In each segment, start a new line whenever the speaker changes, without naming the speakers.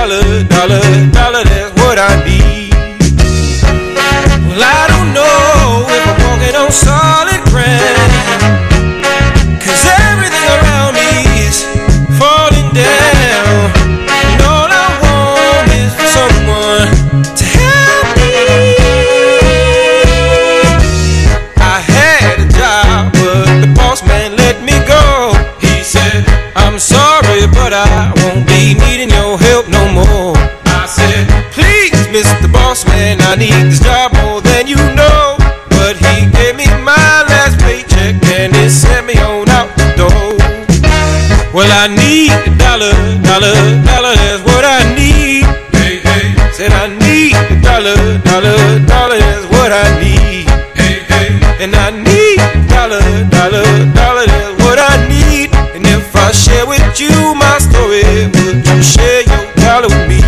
dollar, dollar, dollar, that's what I need. Well, I don't know if I'm walking on solid ground, 'cause everything around me is falling down. And all I want is someone to help me. I had a job, but the boss man let me go. He said, I'm sorry, but I won't be needing your help no more. I said, please, Mr. Boss Man, I need this job more than you know. But he gave me my last paycheck and he sent me on out the door. Well, I need a dollar, dollar, dollar, that's what I need. Hey, hey. Said I need a dollar, dollar, dollar, that's what I need. Hey, hey. And I need a dollar, dollar, dollar, that's what I need. And if I share with you my story, would you share your dollar with me?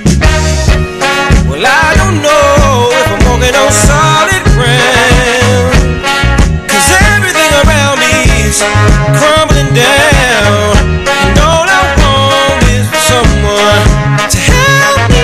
Well, I don't know if I'm walking on solid ground, 'cause everything around me is crumbling down. And all I want is someone to help me.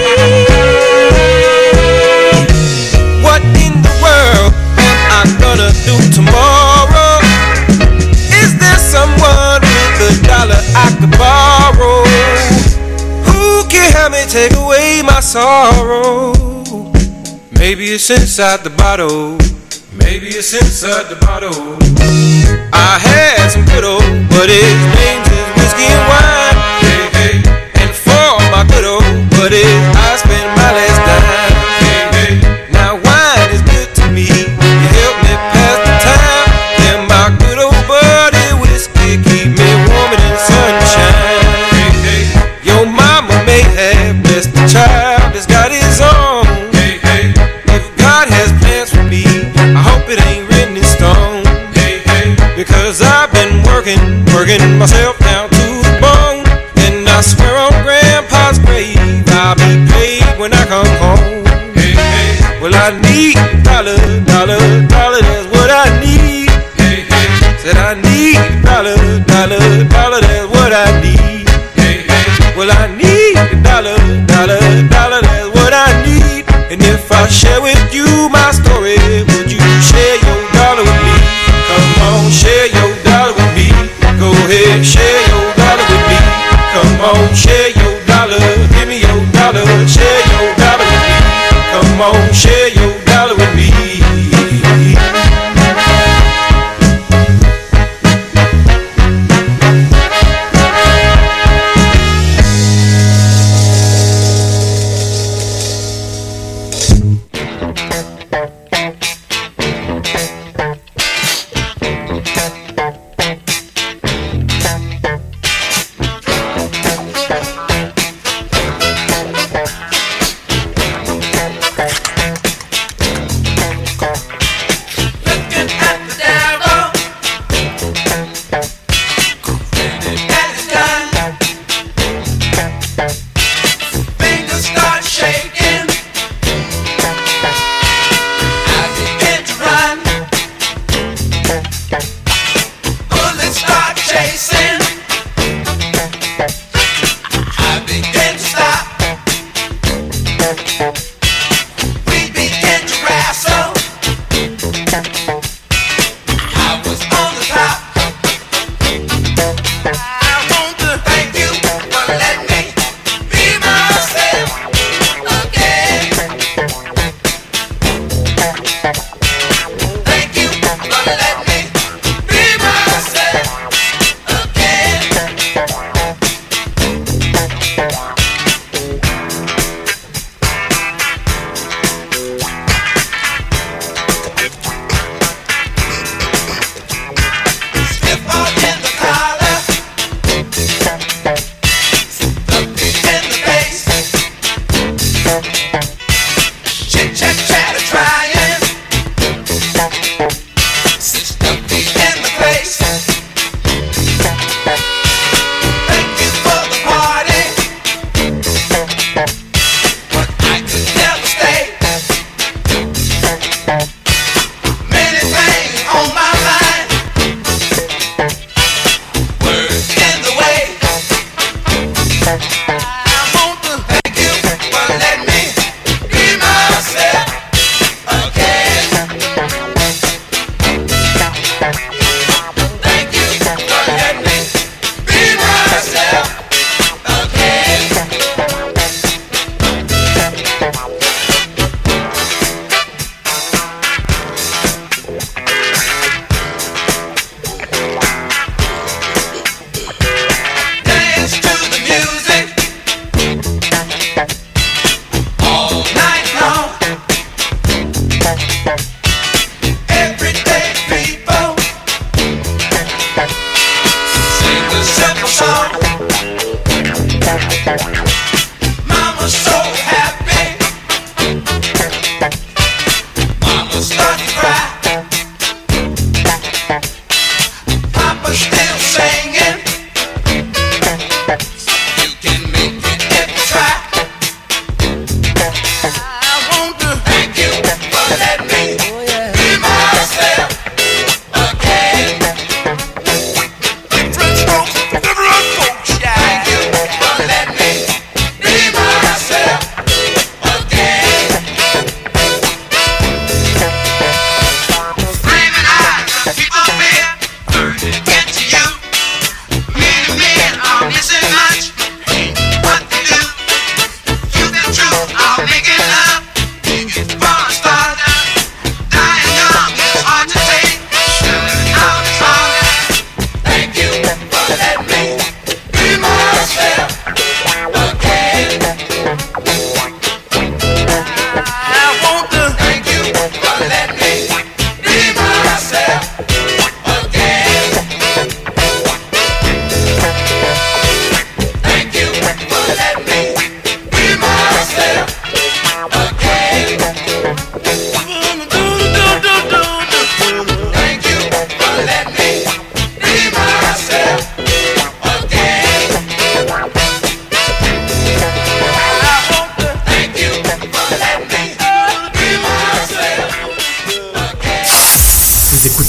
What in the world am I gonna do tomorrow? Is there someone with a dollar I could borrow? Who can help me take away my sorrow? Maybe it's inside the bottle. Maybe it's inside the bottle. I had some good old, but his name's is whiskey and wine. Hey, hey. And for my good old buddies, I spend my last dime. Hey, hey. Now wine is good to me. You help me pass the time. And my good old buddy whiskey keep me warm in the sunshine. Hey, hey. Your mama may have blessed the child that's got his own. Hey, hey. If God has plans for me, I hope it ain't written in stone. Hey, hey. Because I've been working myself down to the bone. And I swear on Grandpa's grave, I'll be paid when I come home. Hey, hey. Well, I need a dollar, dollar, dollar, that's what I need. Hey, hey. Said I need a dollar, dollar, dollar, that's what I need. Hey, hey. Well, I need a dollar, dollar, dollar, that's what I need. And if I share with you my story, would you share your dollar with me? Come on, share your dollar with me. Go ahead, share your dollar with me. Come on, share your dollar. Give me your dollar, share your dollar with me. Come on, share your dollar with me.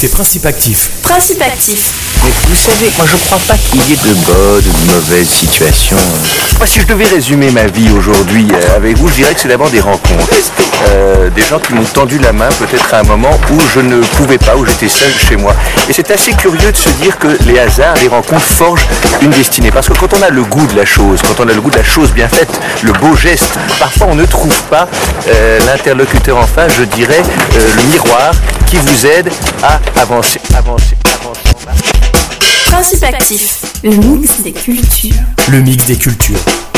écoutez Principe Actif.
Principe Actif.
Mais vous savez, moi je crois pas qu'il y ait de bonnes ou de mauvaises situations. Moi, si je devais résumer ma vie aujourd'hui avec vous, je dirais que c'est d'abord des rencontres. Des gens qui m'ont tendu la main peut-être à un moment où je ne pouvais pas, où j'étais seul chez moi. Et c'est assez curieux de se dire que les hasards, les rencontres forgent une destinée. Parce que quand on a le goût de la chose, quand on a le goût de la chose bien faite, le beau geste, parfois on ne trouve pas l'interlocuteur en face, je dirais, le miroir qui vous aide à avancer.
Principe Actif, le mix des cultures.
Le mix des cultures.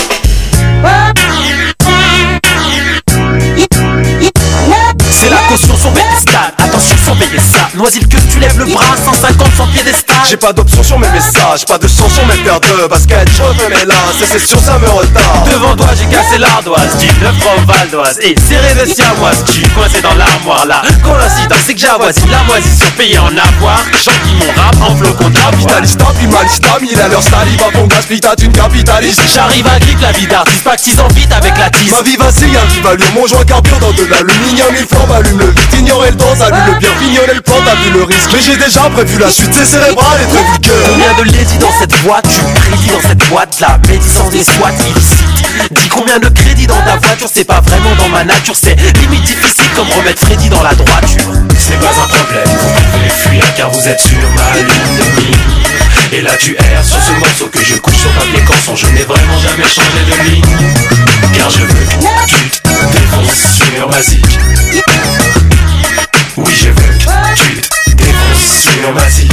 C'est la caution sur Bédestal, attention surveillez ça. Noisille que tu lèves le bras, 150 sans piédestal.
J'ai pas d'option sur mes messages, pas de son sur mes paires de baskets. Je refais mes lasses, c'est sûr ça me retarde.
Devant toi j'ai cassé l'ardoise, 19 francs valdoise et serré de siamoise. Tu coincé dans l'armoire là, coïncidence c'est que j'avoisine la moisissure payée en avoir. J'enquille mon rap en flocon d'avoine.
Capitaliste, puis maliste, il a leur style, il va pour gaspiller, t'as une capitaliste.
J'arrive à grip la vie d'artiste, pactisant vite avec la tisse.
Ma vie vacille, un petit valure, mon joint carbure dans de l'aluminium. Il flambe, allume le vite, ignorer le temps, allume le bien, fignorer le plan, t'as vu le risque. Mais j'ai déjà prévu la suite, c'est cérébral et très vulgaire.
Combien de ladies dans cette voiture, prédit dans cette boîte là, médisant des SWAT illicite. Dis combien de crédits dans ta voiture, c'est pas vraiment dans ma nature, c'est limite difficile comme remettre Freddy dans la droiture.
C'est pas un problème, vous pouvez fuir car vous êtes sur ma ligne de mire. Et là tu erres sur ce morceau que je couche sur papier canson. Je n'ai vraiment jamais changé de ligne, car je veux que tu te défonces sur ma zik. Oui je veux que tu te défonces sur ma zik.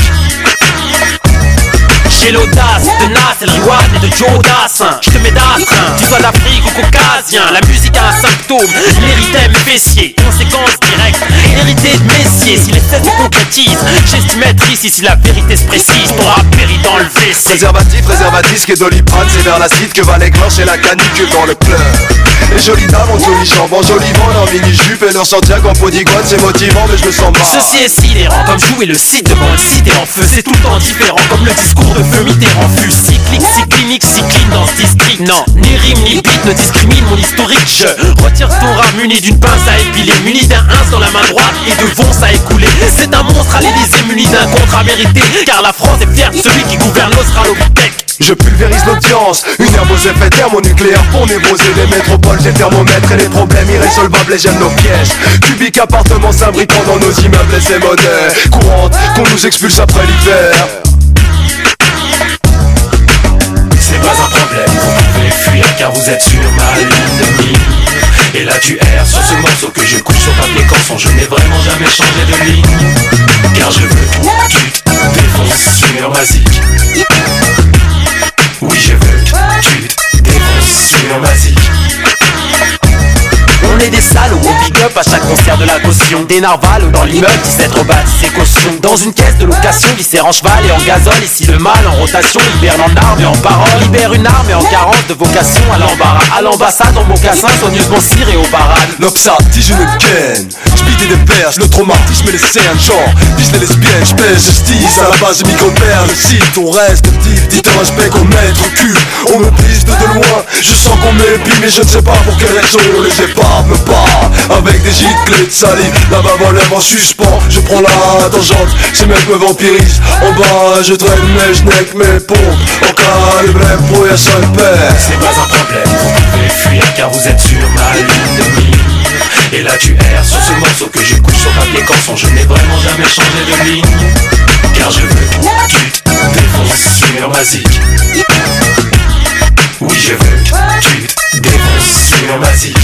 J'ai l'audace, tenace, et le riwan et de Joe Dassin. Je te mets d'astreint, tu sois d'Afrique ou caucasien. La musique a un symptôme, l'érythème fessier. Conséquence directe, hérité de messier. Si les têtes se concrétisent, j'estime être ici. Si la vérité se précise, ton rap périt dans le WC.
Préservatif et Doliprane, c'est vers l'acide que va l'écorche et la canicule dans le pleur. Les jolies dames ont joli jambes, en joli vent, leur mini-jupe et leur Santiago en podigone, c'est motivant mais je me sens mal.
Ceci est sidérant, comme jouer le site devant un site et en feu. C'est tout le temps différent, comme le discours de feu Mitterrand fut cyclique, cyclinique, cycline dans ce district. Non, ni rime ni beat ne discrimine mon historique. Je retire ton rap muni d'une pince à épiler, muni d'un ins dans la main droite et de vonce à écouler. C'est un monstre à l'Élysée muni d'un contre à mériter, car la France est fière de celui qui gouverne l'Australopithèque.
Je pulvérise l'audience, une herbe aux effets thermonucléaires pour névroser les métropoles. J'ai le thermomètre et les problèmes irrésolvables et j'aime nos pièges. Cubiques appartements s'abritant dans nos immeubles et c'est monnaie courante qu'on nous expulse après l'hiver.
C'est pas un problème, vous pouvez fuir car vous êtes sur ma ligne de mire. Et là tu erres sur ce morceau que je couche sur papier canson. Je n'ai vraiment jamais changé de ligne, car je veux que tu te défonces sur ma zik. Oui je veux que tu te défonces sur ma zik.
On est des salauds, on big up à chaque concert de la caution. Des narvals dans l'immeuble, 17 rebâtis ses cautions. Dans une caisse de location, viscère en cheval et en gazole. Ici le mal en rotation, hiberne en armes et en parole. Libère une arme et en carence de vocation à l'embarras. À l'ambassade en mocassin, soigneusement ciré aux parades.
L'obsat, je ne ken. J'pide des perches, le traumatisme et les scènes. Genre, pisse les lesbiennes, j'pèse justice. À la base de micro-père, le site, on reste type. Dites un respect qu'on mette au cul. On me pisse de loin, je sens qu'on m'épie. Mais je ne sais pas pour quelle raison. Les épaves me parlent avec des giclées de salive. La bave en lèvres en suspens, je prends la tangente. Ces mecs me vampirisent. En bas, je traîne mes genèques, mes pompes. En calibre pour un seul père.
C'est pas un problème, vous pouvez fuir car vous êtes sur ma ligne de mire. Et là tu erres sur ce morceau que je couche sur papier canson. Je n'ai vraiment jamais changé de ligne, car je veux que tu te défonces sur ma zik. Oui je veux que tu te défonces sur ma zik.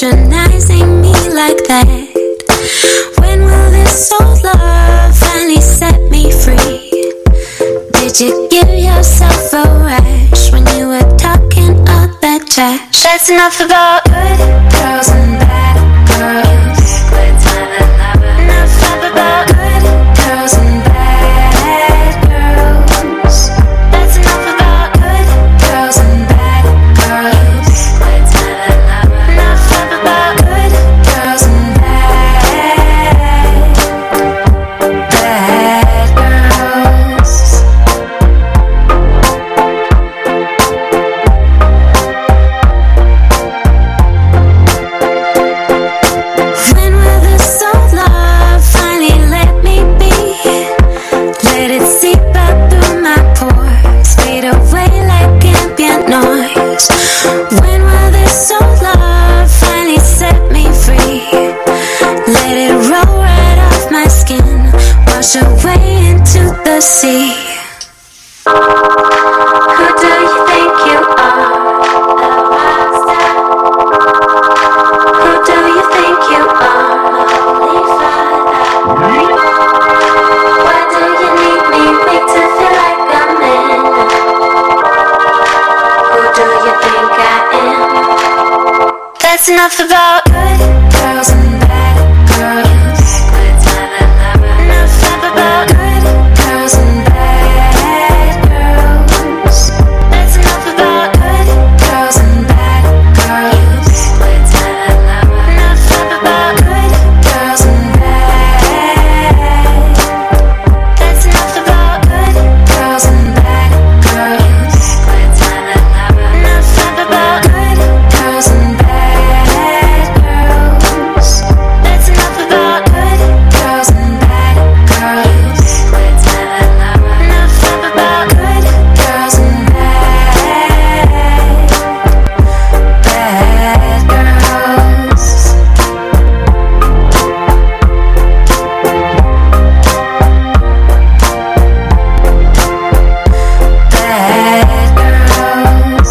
patronizing me like that? When will this old love finally set me free? Did you give yourself a rash when you were talking all that trash? That's enough about good girls and bad girls. Enough about good girls and bad girls. That's enough about good girls and bad girls. Enough about good girls and bad girls. When will this old love finally let me be? Let it seep out through my pores, fade away like ambient noise. When will this old love finally set me free? Let it roll right off my skin, wash away into the sea. Who do you think you are? Who do you think you are? Holy Father. Why do you need me weak to feel like I'm in? Who do you think I am? That's enough about good girls and bad girls. Enough about good girls and bad girls. That's enough about good girls and bad girls. Enough about good girls and bad. That's enough about good girls and bad girls. Enough about good girls and bad girls. That's enough about good girls and bad girls. Enough about good girls and bad girls. Bad girls.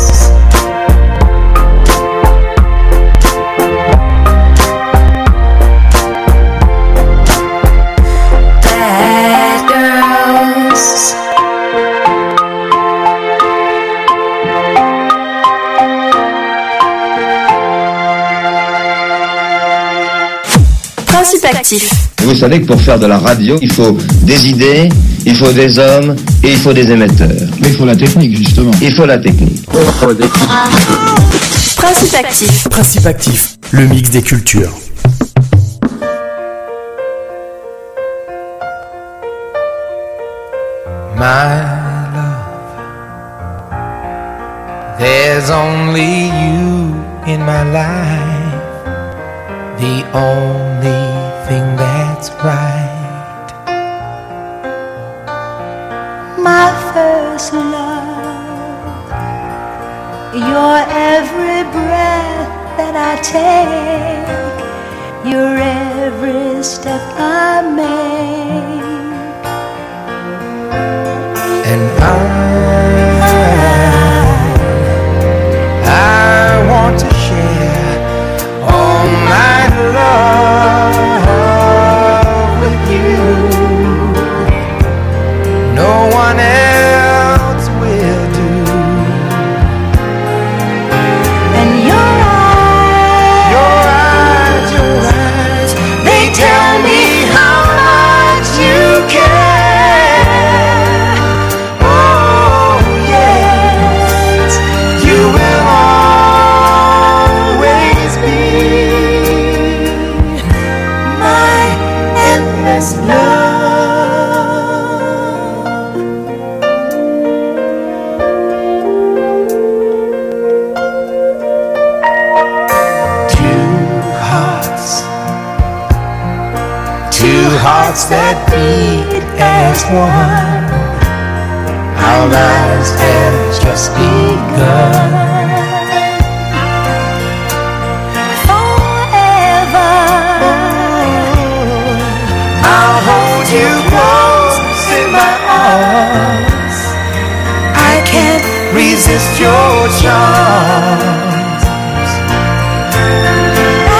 Bad girls.
Principe actif.
Vous savez que pour faire de la radio, il faut des idées, il faut des hommes et il faut des émetteurs.
Mais il faut la technique, justement.
Il faut la technique.
Principe actif.
Principe actif, le mix des cultures.
My love, there's only you in my life, the only thing that's right.
My first love, your every breath that I take, your every step I make.
And I want to share all my love with you. No one else will do.
And your eyes,
they tell me how much you care. Oh yes, you will always be my endless love. Two hearts that beat as one. Our lives have just begun.
forever.
I'll hold you close in my arms. I can't resist your charms.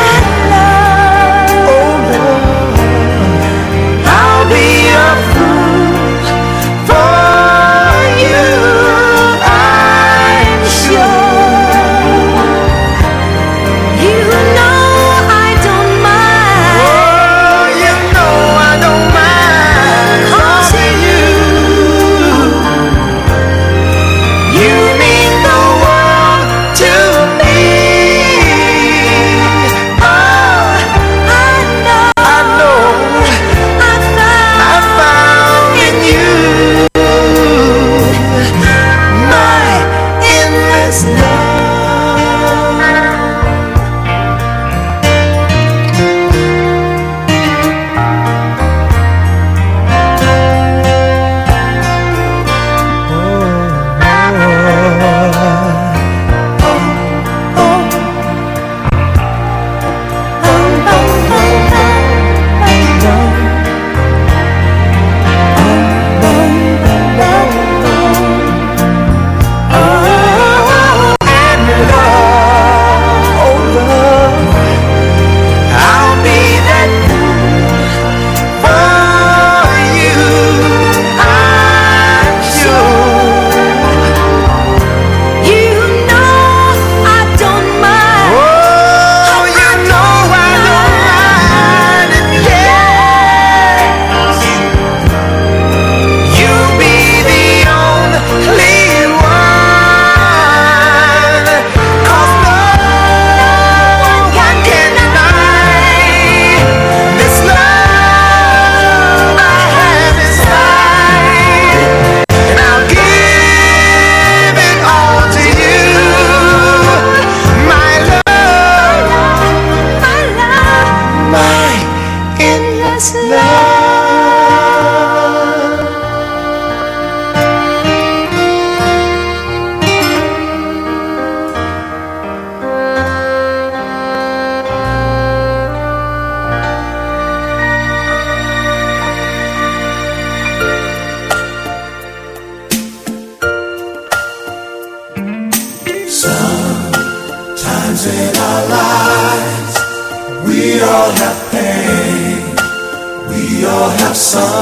all have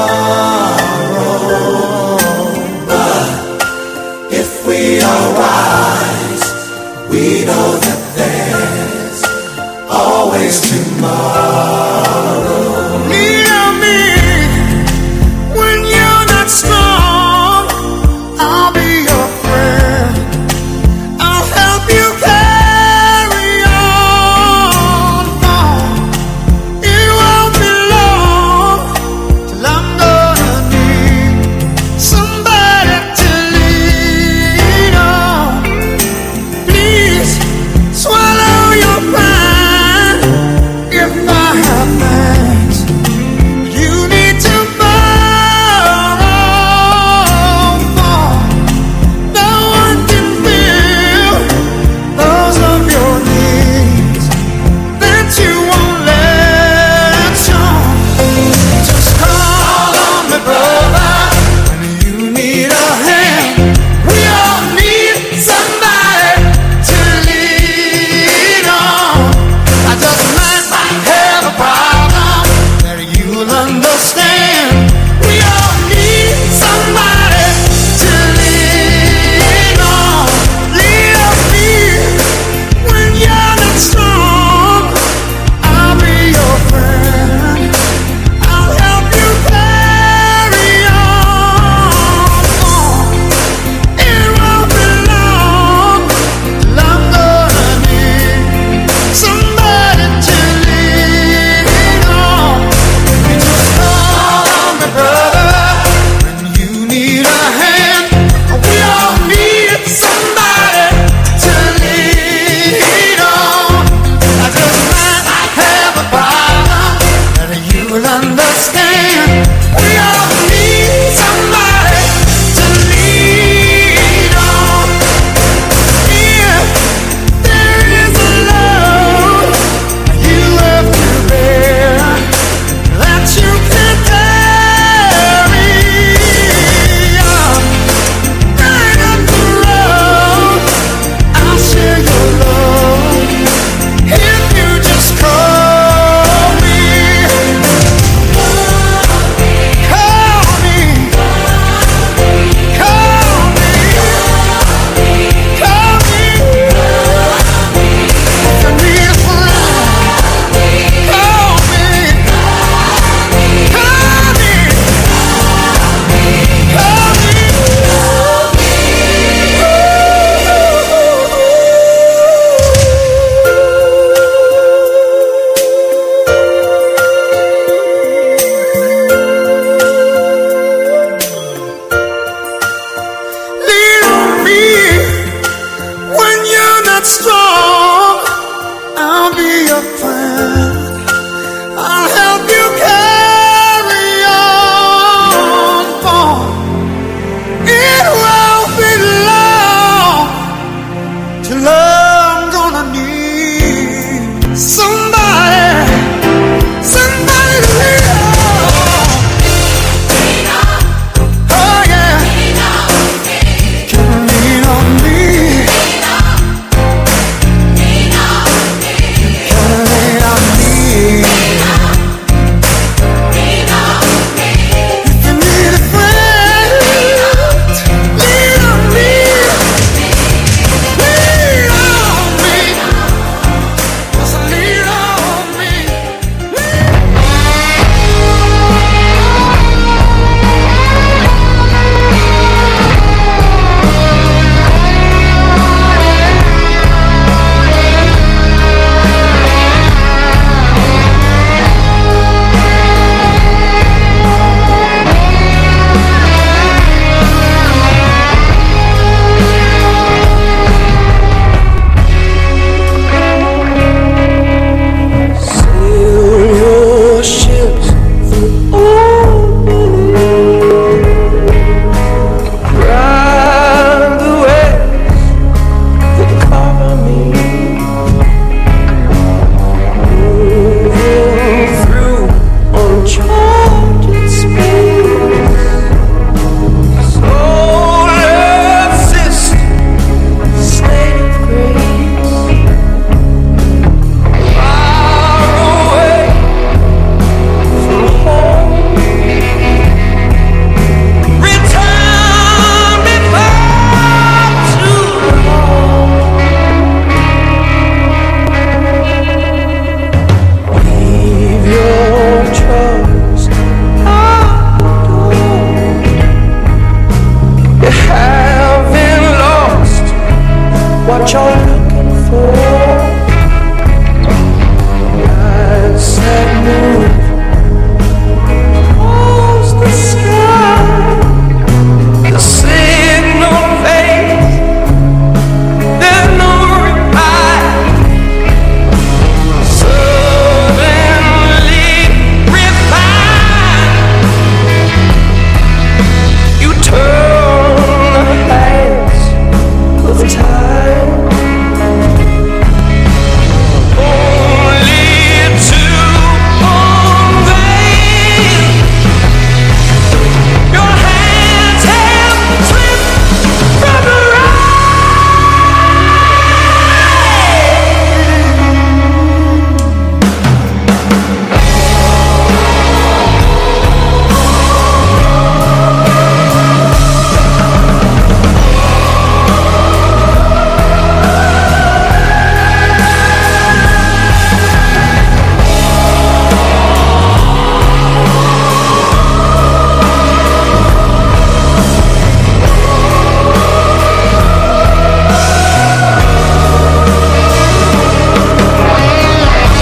sorrow, but if we are wise, we know that there's always tomorrow.